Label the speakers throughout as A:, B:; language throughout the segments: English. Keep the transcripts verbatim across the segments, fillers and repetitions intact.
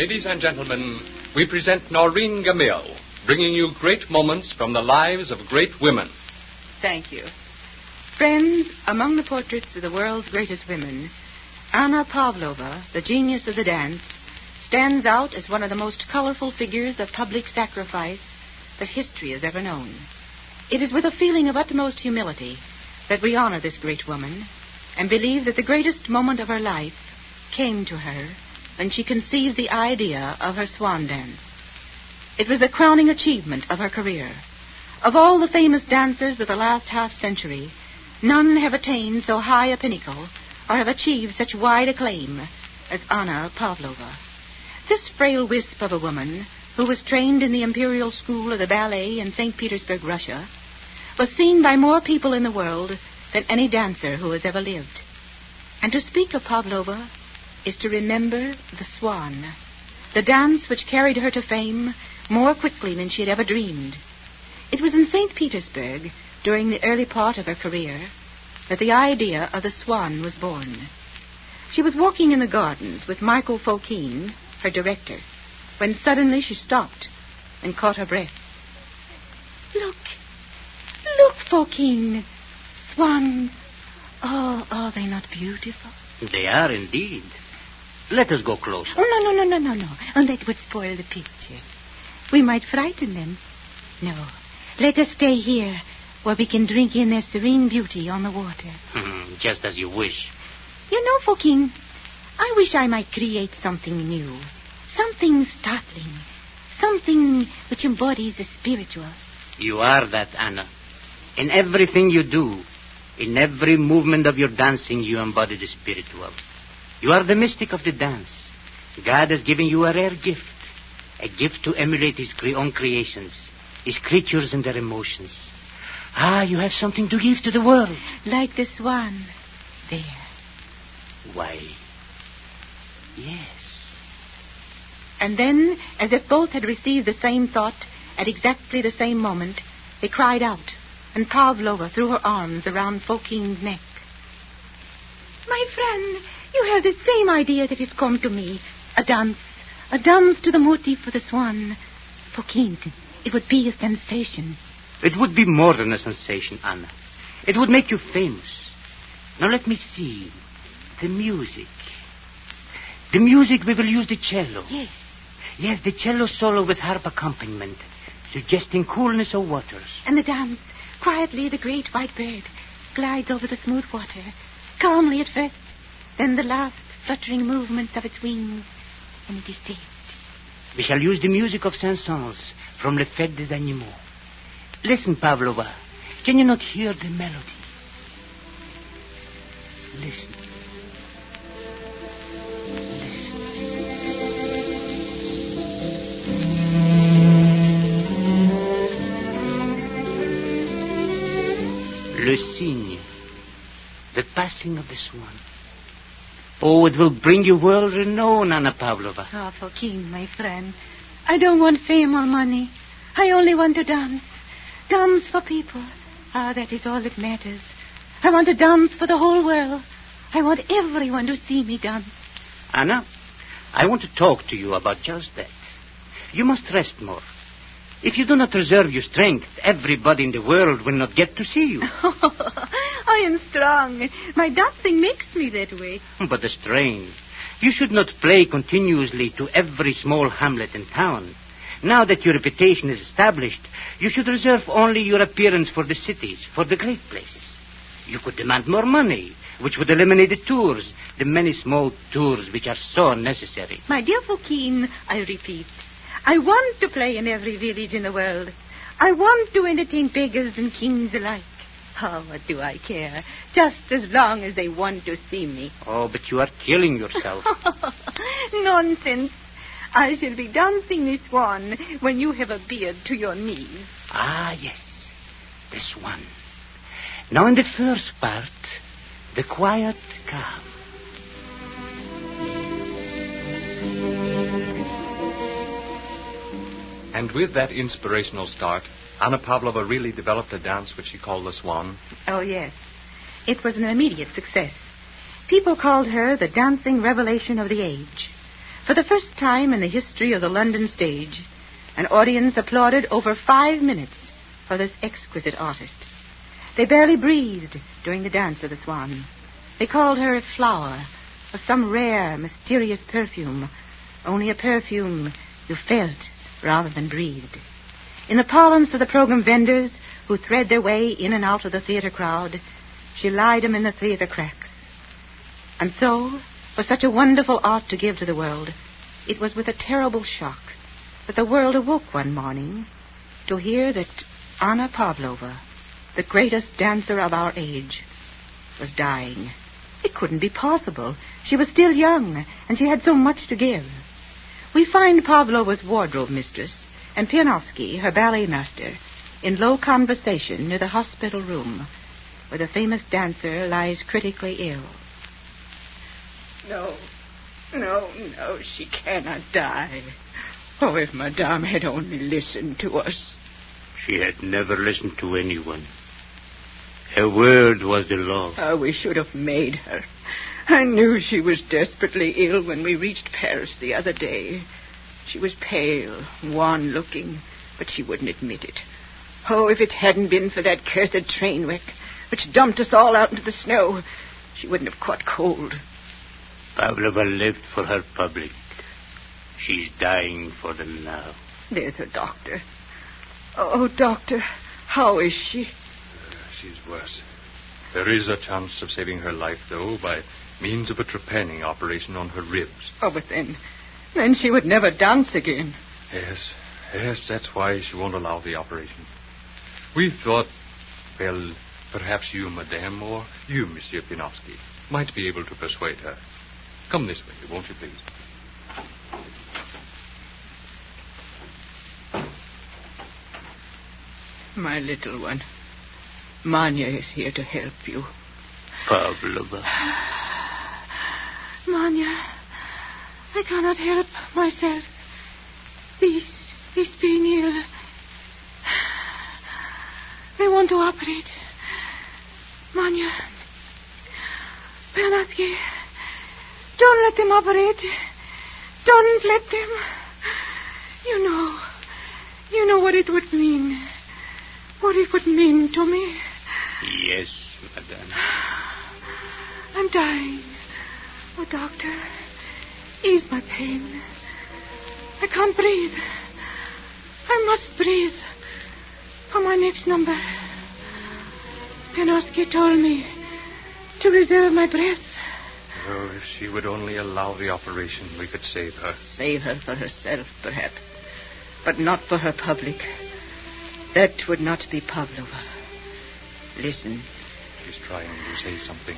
A: Ladies and gentlemen, we present Noreen Gamil, bringing you great moments from the lives of great women.
B: Thank you. Friends, among the portraits of the world's greatest women, Anna Pavlova, the genius of the dance, stands out as one of the most colorful figures of public sacrifice that history has ever known. It is with a feeling of utmost humility that we honor this great woman and believe that the greatest moment of her life came to her when she conceived the idea of her swan dance. It was the crowning achievement of her career. Of all the famous dancers of the last half century, none have attained so high a pinnacle or have achieved such wide acclaim as Anna Pavlova. This frail wisp of a woman, who was trained in the Imperial School of the Ballet in Saint Petersburg, Russia, was seen by more people in the world than any dancer who has ever lived. And to speak of Pavlova is to remember the swan, the dance which carried her to fame more quickly than she had ever dreamed. It was in Saint Petersburg, during the early part of her career, that the idea of the swan was born. She was walking in the gardens with Michael Fokine, her director, when suddenly she stopped and caught her breath. Look, look, Fokine, swans. Oh, are they not beautiful?
C: They are indeed. Let us go closer.
B: Oh, no, no, no, no, no, no. And that would spoil the picture. We might frighten them. No, let us stay here where we can drink in their serene beauty on the water.
C: Just as you wish.
B: You know, Fokine, I wish I might create something new. Something startling. Something which embodies the spiritual.
C: You are that, Anna. In everything you do, in every movement of your dancing, you embody the spiritual. You are the mystic of the dance. God has given you a rare gift. A gift to emulate his cre- own creations, his creatures and their emotions. Ah, you have something to give to the world.
B: Like the swan. There.
C: Why, yes.
B: And then, as if both had received the same thought at exactly the same moment, they cried out, and Pavlova threw her arms around Fokine's neck. My friend, you have the same idea that has come to me. A dance. A dance to the motif of the swan. Fokine, it would be a sensation.
C: It would be more than a sensation, Anna. It would make you famous. Now let me see. The music. The music, we will use the cello.
B: Yes.
C: Yes, the cello solo with harp accompaniment, suggesting coolness of waters.
B: And the dance. Quietly, the great white bird glides over the smooth water, calmly at first, then the last fluttering movements of its wings, and it is saved.
C: We shall use the music of Saint-Saëns from Le Fête des Animaux. Listen, Pavlova. Can you not hear the melody? Listen. Le cygne, the passing of the swan. Oh, it will bring you world renown, Anna Pavlova.
B: Ah, oh, Fokine, my friend, I don't want fame or money. I only want to dance. Dance for people. Ah, that is all that matters. I want to dance for the whole world. I want everyone to see me dance.
C: Anna, I want to talk to you about just that. You must rest more. If you do not reserve your strength, everybody in the world will not get to see you.
B: I am strong. My dancing makes me that way.
C: But the strain. You should not play continuously to every small hamlet in town. Now that your reputation is established, you should reserve only your appearance for the cities, for the great places. You could demand more money, which would eliminate the tours, the many small tours which are so unnecessary.
B: My dear Fokine, I repeat, I want to play in every village in the world. I want to entertain beggars and kings alike. Oh, what do I care? Just as long as they want to see me.
C: Oh, but you are killing yourself.
B: Nonsense. I shall be dancing the swan when you have a beard to your knees.
C: Ah, yes. The swan. Now in the first part, the quiet calm.
A: And with that inspirational start, Anna Pavlova really developed a dance which she called the swan.
B: Oh, yes. It was an immediate success. People called her the dancing revelation of the age. For the first time in the history of the London stage, an audience applauded over five minutes for this exquisite artist. They barely breathed during the dance of the swan. They called her a flower, or some rare, mysterious perfume, only a perfume you felt rather than breathed. In the parlance of the program vendors who thread their way in and out of the theater crowd, she lied them in the theater cracks. And so, for such a wonderful art to give to the world, it was with a terrible shock that the world awoke one morning to hear that Anna Pavlova, the greatest dancer of our age, was dying. It couldn't be possible. She was still young, and she had so much to give. We find Pavlova's wardrobe mistress and Pianovsky, her ballet master, in low conversation near the hospital room, where the famous dancer lies critically ill.
D: No, no, no, she cannot die. Oh, if Madame had only listened to us.
C: She had never listened to anyone. Her word was the law.
D: Oh, we should have made her. I knew she was desperately ill when we reached Paris the other day. She was pale, wan-looking, but she wouldn't admit it. Oh, if it hadn't been for that cursed train wreck, which dumped us all out into the snow, she wouldn't have caught cold.
C: Pavlova lived for her public. She's dying for them now.
D: There's her doctor. Oh, doctor, how is she?
A: Uh, she's worse. There is a chance of saving her life, though, by means of a trepanning operation on her ribs.
D: Oh, but then, then she would never dance again.
A: Yes, yes, that's why she won't allow the operation. We thought, well, perhaps you, Madame, or you, Monsieur Pianovsky, might be able to persuade her. Come this way, won't you, please?
D: My little one, Manya is here to help you.
C: Pavlova.
B: Manya, I cannot help myself. This, this being ill. They want to operate. Manya, Pianovsky, don't let them operate. Don't let them. You know, you know what it would mean. What it would mean to me.
C: Yes, Madame.
B: I'm dying. Oh, doctor, ease my pain. I can't breathe. I must breathe for my next number. Pianovsky told me to reserve my breath.
A: Oh, if she would only allow the operation, we could save her.
D: Save her for herself, perhaps, but not for her public. That would not be Pavlova. Listen.
A: She's trying to say something.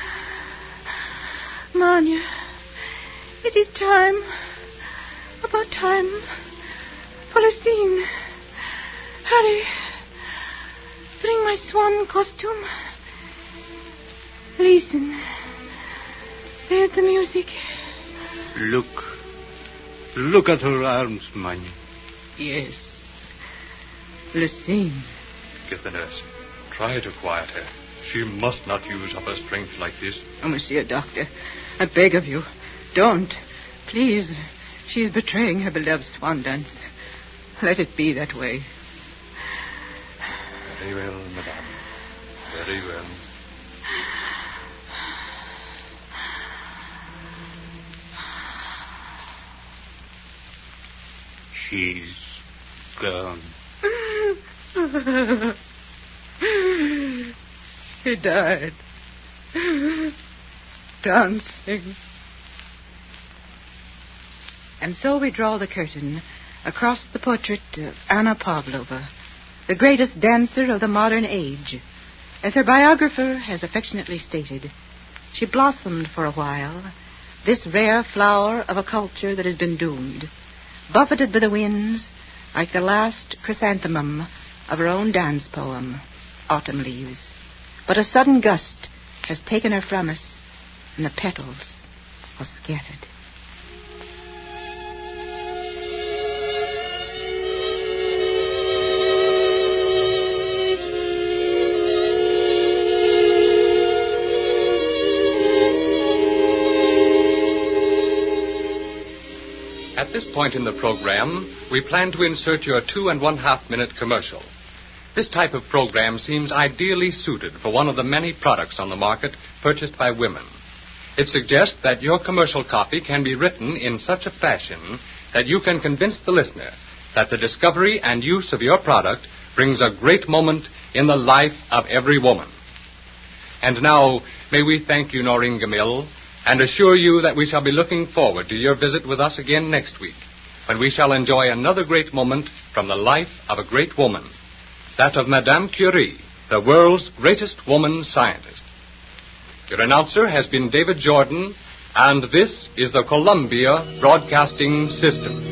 B: Manya, it is time. About time. Palestine. Hurry. Bring my swan costume. Listen. There's the music.
C: Look. Look at her arms, Manya.
D: Yes. Listen.
A: Get the nurse. Try to quiet her. She must not use up her strength like this.
D: Oh, Monsieur Doctor, I beg of you, don't. Please. She's betraying her beloved swan dance. Let it be that way.
A: Very well, Madame. Very well.
C: She's gone.
D: He died. Dancing.
B: And so we draw the curtain across the portrait of Anna Pavlova, the greatest dancer of the modern age. As her biographer has affectionately stated, she blossomed for a while, this rare flower of a culture that has been doomed, buffeted by the winds like the last chrysanthemum of her own dance poem, Autumn Leaves. But a sudden gust has taken her from us, and the petals are scattered.
A: At this point in the program, we plan to insert your two and one half minute commercial. This type of program seems ideally suited for one of the many products on the market purchased by women. It suggests that your commercial copy can be written in such a fashion that you can convince the listener that the discovery and use of your product brings a great moment in the life of every woman. And now, may we thank you, Noreen Gamil, and assure you that we shall be looking forward to your visit with us again next week, when we shall enjoy another great moment from the life of a great woman, that of Madame Curie, the world's greatest woman scientist. Your announcer has been David Jordan, and this is the Columbia Broadcasting System.